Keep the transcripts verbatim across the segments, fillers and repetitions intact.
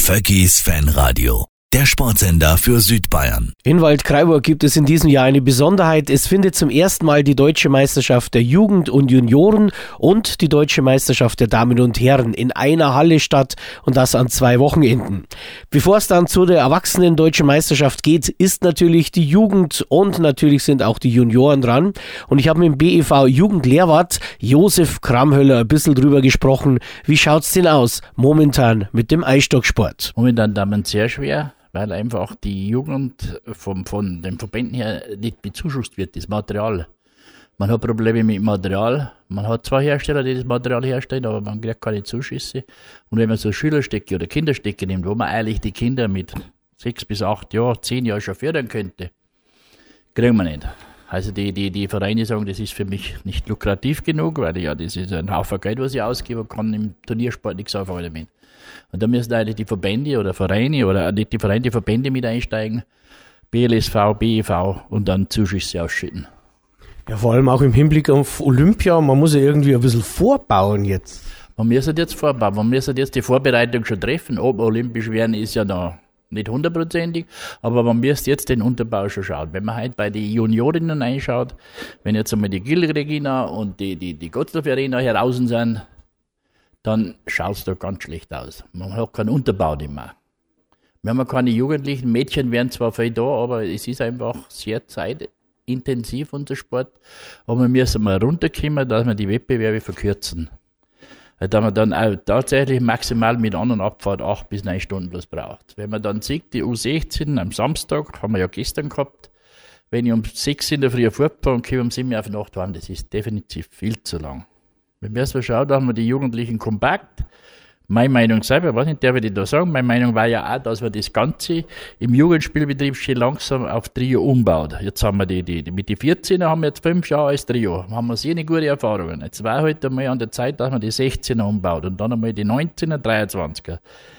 Vöckis Fanradio, der Sportsender für Südbayern. In Waldkraiburg gibt es in diesem Jahr eine Besonderheit. Es findet zum ersten Mal die Deutsche Meisterschaft der Jugend und Junioren und die Deutsche Meisterschaft der Damen und Herren in einer Halle statt und das an zwei Wochenenden. Bevor es dann zu der Erwachsenen Deutschen Meisterschaft geht, ist natürlich die Jugend und natürlich sind auch die Junioren dran. Und ich habe mit dem B E V Jugendlehrwart Josef Kramhöller ein bisschen drüber gesprochen. Wie schaut's denn aus momentan mit dem Eisstocksport? Momentan damit sehr schwer, weil einfach die Jugend vom, von den Verbänden her nicht bezuschusst wird, das Material. Man hat Probleme mit Material. Man hat zwei Hersteller, die das Material herstellen, aber man kriegt keine Zuschüsse. Und wenn man so Schülerstecke oder Kinderstecke nimmt, wo man eigentlich die Kinder mit sechs bis acht Jahren, zehn Jahren schon fördern könnte, kriegen wir nicht. Also die, die, die Vereine sagen, das ist für mich nicht lukrativ genug, weil ja, das ist ein Haufen Geld, was ich ausgebe, kann im Turniersport nichts anfangen damit. Und da müssen eigentlich die Verbände oder Vereine oder nicht die Vereine, die Verbände mit einsteigen, B L S V, B E V und dann Zuschüsse ausschütten. Ja, vor allem auch im Hinblick auf Olympia, man muss ja irgendwie ein bisschen vorbauen jetzt. Man muss jetzt vorbauen, man muss jetzt die Vorbereitung schon treffen. Ob olympisch werden ist ja noch nicht hundertprozentig, aber man muss jetzt den Unterbau schon schauen. Wenn man halt bei den Juniorinnen einschaut, wenn jetzt einmal die Gil-Regina und die, die, die Gottsdorf-Arena heraus sind, dann schaut es da ganz schlecht aus. Man hat keinen Unterbau mehr. Wir haben keine jugendlichen Mädchen, werden zwar viel da, aber es ist einfach sehr zeitintensiv, unser Sport. Aber wir müssen mal runterkommen, dass wir die Wettbewerbe verkürzen. Da man dann auch tatsächlich maximal mit An- und Abfahrt acht bis neun Stunden bloß braucht. Wenn man dann sieht, die U sechzehn am Samstag, haben wir ja gestern gehabt, wenn ich um sechs in der Früh fortfahre und komme um sieben auf Nacht heim, das ist definitiv viel zu lang. Wenn wir erst schauen, da haben wir die Jugendlichen kompakt. Meine Meinung selber, was nicht, darf ich da sagen, meine Meinung war ja auch, dass man das Ganze im Jugendspielbetrieb schon langsam auf Trio umbaut. Jetzt haben wir die, die, die mit den vierzehner haben wir jetzt fünf Jahre als Trio. Haben wir sehr eine gute Erfahrungen. Jetzt war heute halt mal an der Zeit, dass man die sechzehner umbaut und dann einmal die neunzehner, dreiundzwanziger.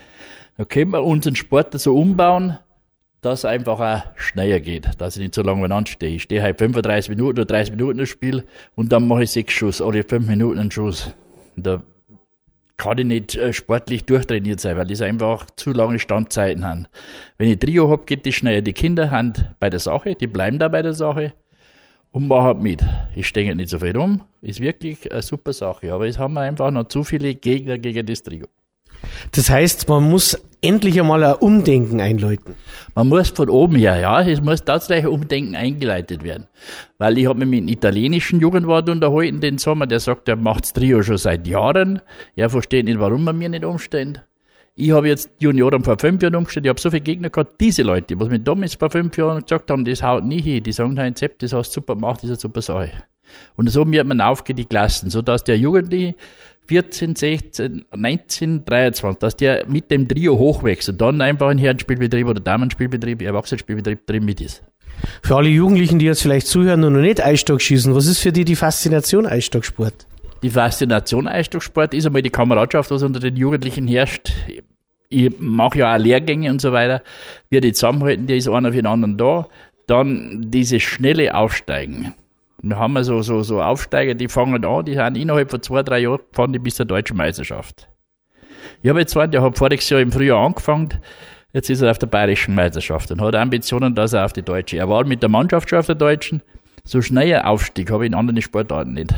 Da können wir unseren Sport so umbauen, dass es einfach auch schneller geht, dass ich nicht so lange anstehe. Ich stehe halt fünfunddreißig Minuten oder dreißig Minuten das Spiel und dann mache ich sechs Schuss oder fünf Minuten einen Schuss. Und da kann ich nicht äh, sportlich durchtrainiert sein, weil das einfach zu lange Standzeiten haben. Wenn ich Trio habe, geht das schneller. Die Kinder haben bei der Sache, die bleiben da bei der Sache und machen mit. Ich stehe nicht so viel rum, ist wirklich eine super Sache. Aber jetzt haben wir einfach noch zu viele Gegner gegen das Trio. Das heißt, man muss endlich einmal ein Umdenken einläuten. Man muss von oben her, ja, es muss tatsächlich Umdenken eingeleitet werden. Weil ich habe mich mit einem italienischen Jugendwart unterhalten den Sommer, der sagt, er macht das Trio schon seit Jahren. Er versteht nicht, warum man mir nicht umstellt. Ich habe jetzt Junioren vor fünf Jahren umgestellt, ich habe so viele Gegner gehabt, diese Leute, was mir damals vor fünf Jahren gesagt haben, das haut nie hin. Die sagen, dein Rezept, das hast du super gemacht, das ist eine super Sache. Und so wird man aufgehen, die Klassen, sodass der Jugendliche vierzehn, sechzehn, neunzehn, dreiundzwanzig, dass der mit dem Trio hochwächst und dann einfach ein Herrenspielbetrieb oder Damenspielbetrieb, Erwachsenenspielbetrieb drin mit ist. Für alle Jugendlichen, die jetzt vielleicht zuhören und noch nicht Eisstock schießen, was ist für die die Faszination Eisstocksport? Die Faszination Eisstocksport ist einmal die Kameradschaft, was unter den Jugendlichen herrscht. Ich mache ja auch Lehrgänge und so weiter. Wir die zusammenhalten, die ist einer für den anderen da. Dann dieses schnelle Aufsteigen. Wir haben so, so, so Aufsteiger, die fangen an, die haben innerhalb von zwei, drei Jahren gefahren, die bis zur Deutschen Meisterschaft. Ich habe jetzt einen, der hat voriges Jahr im Frühjahr angefangen, jetzt ist er auf der Bayerischen Meisterschaft und hat Ambitionen, dass er auf die Deutsche. Er war mit der Mannschaft schon auf der Deutschen. So schneller Aufstieg habe ich in anderen Sportarten nicht.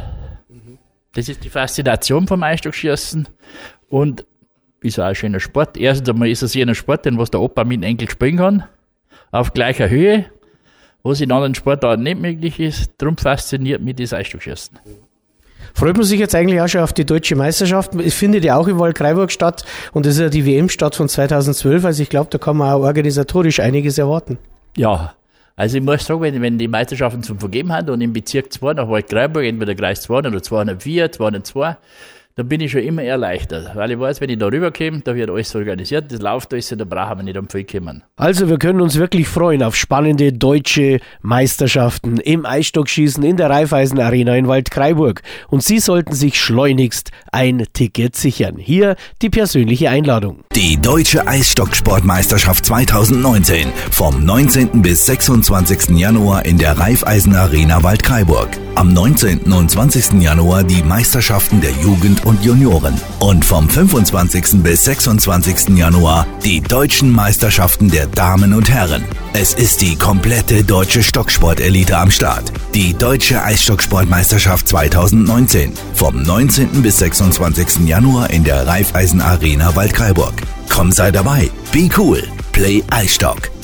Das ist die Faszination vom Eisstockschießen und ist auch ein schöner Sport. Erstens einmal ist es hier ein Sport, den was der Opa mit dem Enkel spielen kann, auf gleicher Höhe. Was in anderen Sportarten nicht möglich ist. Darum fasziniert mich das Eisstockschießen. Freut man sich jetzt eigentlich auch schon auf die Deutsche Meisterschaft? Es findet ja auch in Waldkraiburg statt und das ist ja die W M-Stadt von zweitausendzwölf. Also ich glaube, da kann man auch organisatorisch einiges erwarten. Ja, also ich muss sagen, wenn, wenn die Meisterschaften zum Vergeben haben und im Bezirk zwei nach Waldkraiburg, entweder Kreis zwei oder zweihundertvier, zweihundertzwei, dann bin ich schon immer erleichtert, weil ich weiß, wenn ich da rüberkomme, da wird alles organisiert, das läuft alles, da brauchen wir nicht um viel kümmern. Also wir können uns wirklich freuen auf spannende deutsche Meisterschaften im Eisstockschießen in der Raiffeisen Arena in Waldkraiburg. Und Sie sollten sich schleunigst ein Ticket sichern. Hier die persönliche Einladung. Die Deutsche Eisstocksportmeisterschaft zweitausendneunzehn vom neunzehnten bis sechsundzwanzigsten Januar in der Raiffeisen Arena Waldkraiburg. Am neunzehnten und zwanzigsten Januar die Meisterschaften der Jugend und Junioren. Und vom fünfundzwanzigsten bis sechsundzwanzigsten Januar die deutschen Meisterschaften der Damen und Herren. Es ist die komplette deutsche Stocksport-Elite am Start. Die Deutsche Eisstocksportmeisterschaft zweitausendneunzehn. Vom neunzehnten bis sechsundzwanzigsten Januar in der Raiffeisen Arena Waldkraiburg. Komm, sei dabei. Be cool. Play Eisstock.